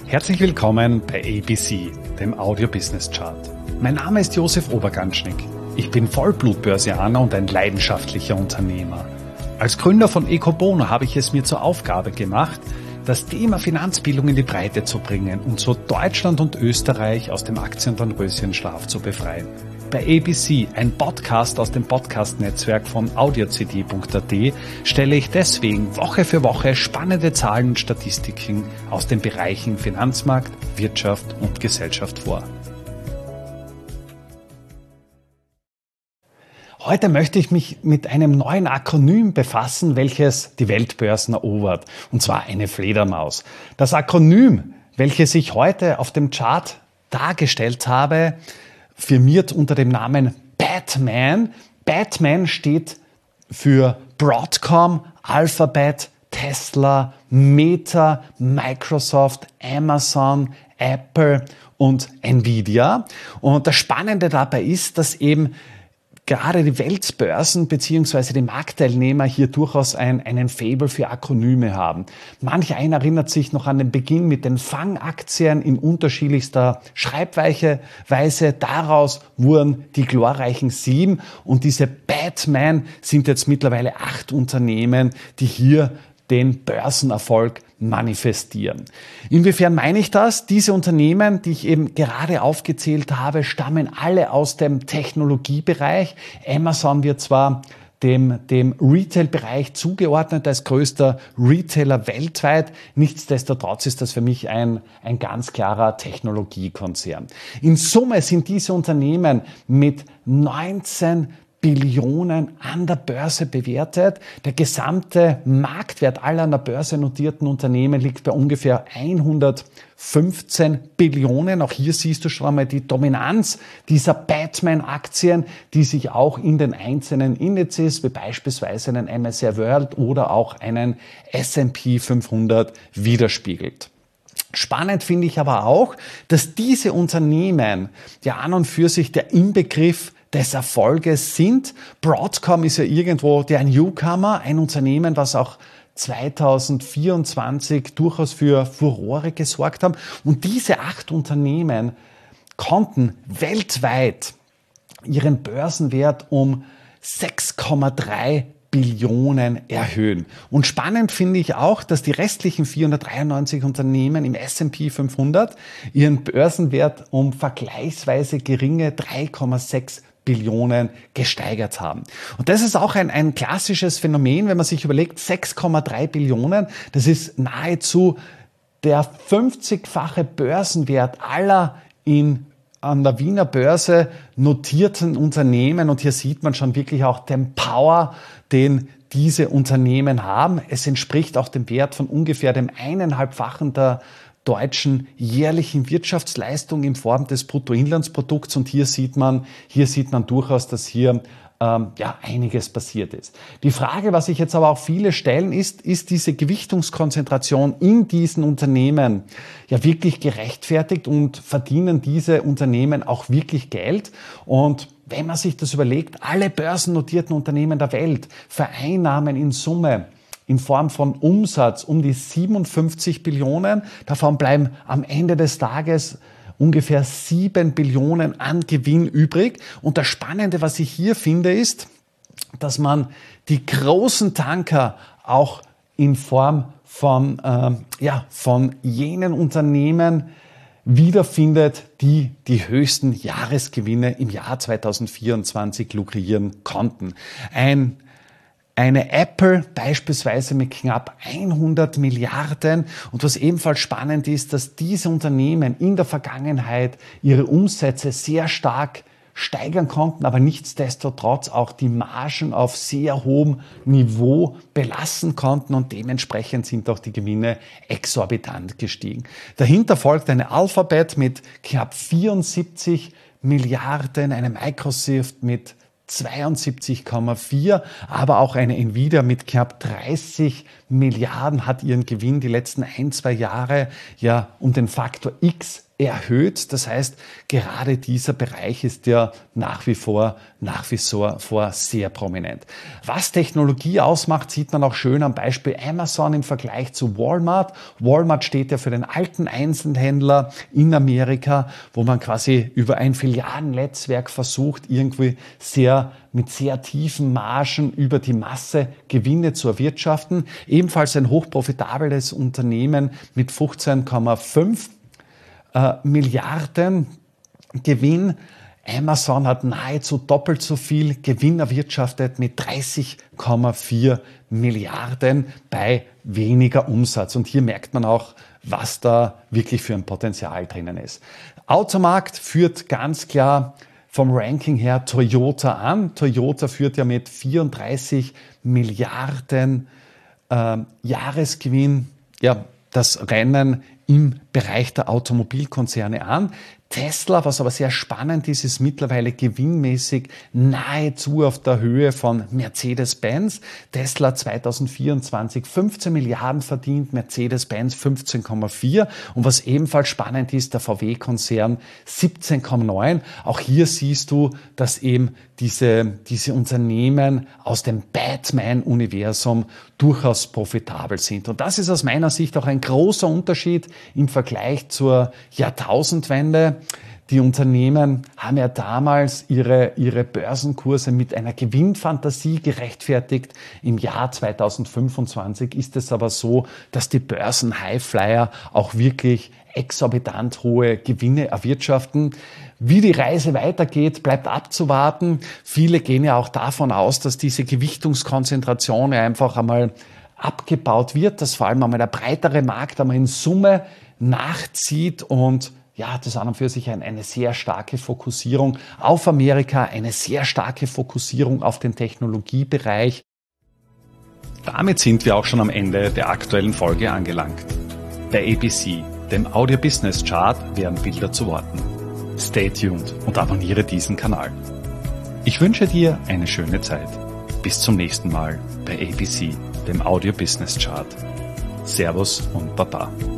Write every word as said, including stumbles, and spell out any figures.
Herzlich willkommen bei A B C, dem Audio Business Chart. Mein Name ist Josef Oberganschnick. Ich bin Vollblut-Börsianer und ein leidenschaftlicher Unternehmer. Als Gründer von Ecobono habe ich es mir zur Aufgabe gemacht, das Thema Finanzbildung in die Breite zu bringen und so Deutschland und Österreich aus dem Aktien-Dornröschenschlaf zu befreien. Bei A B C, ein Podcast aus dem Podcast-Netzwerk von audio c d punkt a t, stelle ich deswegen Woche für Woche spannende Zahlen und Statistiken aus den Bereichen Finanzmarkt, Wirtschaft und Gesellschaft vor. Heute möchte ich mich mit einem neuen Akronym befassen, welches die Weltbörsen erobert, und zwar eine Fledermaus. Das Akronym, welches ich heute auf dem Chart dargestellt habe, firmiert unter dem Namen Batman. Batman steht für Broadcom, Alphabet, Tesla, Meta, Microsoft, Amazon, Apple und Nvidia. Und das Spannende dabei ist, dass eben gerade die Weltbörsen bzw. die Marktteilnehmer hier durchaus ein, einen Faible für Akronyme haben. Manch einer erinnert sich noch an den Beginn mit den Fangaktien in unterschiedlichster Schreibweise. Daraus wurden die glorreichen sieben und diese Batman sind jetzt mittlerweile acht Unternehmen, die hier den Börsenerfolg manifestieren. Inwiefern meine ich das? Diese Unternehmen, die ich eben gerade aufgezählt habe, stammen alle aus dem Technologiebereich. Amazon wird zwar dem, dem Retail-Bereich zugeordnet als größter Retailer weltweit. Nichtsdestotrotz ist das für mich ein, ein ganz klarer Technologiekonzern. In Summe sind diese Unternehmen mit neunzehn Billionen an der Börse bewertet. Der gesamte Marktwert aller an der Börse notierten Unternehmen liegt bei ungefähr hundertfünfzehn Billionen. Auch hier siehst du schon einmal die Dominanz dieser Batman-Aktien, die sich auch in den einzelnen Indizes, wie beispielsweise einen M S C I World oder auch einen S and P fünfhundert widerspiegelt. Spannend finde ich aber auch, dass diese Unternehmen ja an und für sich der Inbegriff des Erfolges sind. Broadcom ist ja irgendwo der Newcomer, ein Unternehmen, was auch zweitausendvierundzwanzig durchaus für Furore gesorgt haben. Und diese acht Unternehmen konnten weltweit ihren Börsenwert um sechs Komma drei Billionen erhöhen. Und spannend finde ich auch, dass die restlichen vierhundertdreiundneunzig Unternehmen im S and P fünfhundert ihren Börsenwert um vergleichsweise geringe drei Komma sechs Billionen gesteigert haben. Und das ist auch ein, ein klassisches Phänomen, wenn man sich überlegt, sechs Komma drei Billionen, das ist nahezu der fünfzigfache Börsenwert aller in an der Wiener Börse notierten Unternehmen. Und hier sieht man schon wirklich auch den Power, den diese Unternehmen haben. Es entspricht auch dem Wert von ungefähr dem eineinhalbfachen der deutschen jährlichen Wirtschaftsleistung in Form des Bruttoinlandsprodukts. Und hier sieht man, hier sieht man durchaus, dass hier ähm, ja einiges passiert ist. Die Frage, was sich jetzt aber auch viele stellen, ist, ist diese Gewichtungskonzentration in diesen Unternehmen ja wirklich gerechtfertigt und verdienen diese Unternehmen auch wirklich Geld? Und wenn man sich das überlegt, alle börsennotierten Unternehmen der Welt vereinnahmen in Summe in Form von Umsatz um die siebenundfünfzig Billionen. Davon bleiben am Ende des Tages ungefähr sieben Billionen an Gewinn übrig. Und das Spannende, was ich hier finde, ist, dass man die großen Tanker auch in Form von, äh, ja, von jenen Unternehmen wiederfindet, die die höchsten Jahresgewinne im Jahr zweitausendvierundzwanzig lukrieren konnten. Ein Eine Apple beispielsweise mit knapp hundert Milliarden. Und was ebenfalls spannend ist, dass diese Unternehmen in der Vergangenheit ihre Umsätze sehr stark steigern konnten, aber nichtsdestotrotz auch die Margen auf sehr hohem Niveau belassen konnten und dementsprechend sind auch die Gewinne exorbitant gestiegen. Dahinter folgt eine Alphabet mit knapp vierundsiebzig Milliarden, eine Microsoft mit zweiundsiebzig Komma vier, aber auch eine Nvidia mit knapp dreißig Milliarden hat ihren Gewinn die letzten ein, zwei Jahre ja um den Faktor X erhöht. Das heißt, gerade dieser Bereich ist ja nach wie vor, nach wie vor sehr prominent. Was Technologie ausmacht, sieht man auch schön am Beispiel Amazon im Vergleich zu Walmart. Walmart steht ja für den alten Einzelhändler in Amerika, wo man quasi über ein Filialennetzwerk versucht, irgendwie sehr mit sehr tiefen Margen über die Masse Gewinne zu erwirtschaften. Ebenfalls ein hochprofitables Unternehmen mit fünfzehn Komma fünf Milliarden Gewinn. Amazon hat nahezu doppelt so viel Gewinn erwirtschaftet mit dreißig Komma vier Milliarden bei weniger Umsatz. Und hier merkt man auch, was da wirklich für ein Potenzial drinnen ist. Automarkt führt ganz klar vom Ranking her Toyota an. Toyota führt ja mit vierunddreißig Milliarden äh, Jahresgewinn ja, das Rennen im Bereich der Automobilkonzerne an. Tesla, was aber sehr spannend ist, ist mittlerweile gewinnmäßig nahezu auf der Höhe von Mercedes-Benz. Tesla zweitausendvierundzwanzig fünfzehn Milliarden verdient, Mercedes-Benz fünfzehn Komma vier. Und was ebenfalls spannend ist, der V W-Konzern siebzehn Komma neun. Auch hier siehst du, dass eben diese, diese Unternehmen aus dem Batman-Universum durchaus profitabel sind. Und das ist aus meiner Sicht auch ein großer Unterschied im Vergleich zur Jahrtausendwende. Die Unternehmen haben ja damals ihre, ihre Börsenkurse mit einer Gewinnfantasie gerechtfertigt. Im Jahr zweitausendfünfundzwanzig ist es aber so, dass die Börsen-Highflyer auch wirklich exorbitant hohe Gewinne erwirtschaften. Wie die Reise weitergeht, bleibt abzuwarten. Viele gehen ja auch davon aus, dass diese Gewichtungskonzentration einfach einmal abgebaut wird, dass vor allem einmal der breitere Markt einmal in Summe nachzieht und ja, das an und für sich eine sehr starke Fokussierung auf Amerika, eine sehr starke Fokussierung auf den Technologiebereich. Damit sind wir auch schon am Ende der aktuellen Folge angelangt. Bei A B C, dem Audio Business Chart, werden Bilder zu Worten. Stay tuned und abonniere diesen Kanal. Ich wünsche dir eine schöne Zeit. Bis zum nächsten Mal bei A B C, dem Audio Business Chart. Servus und Baba.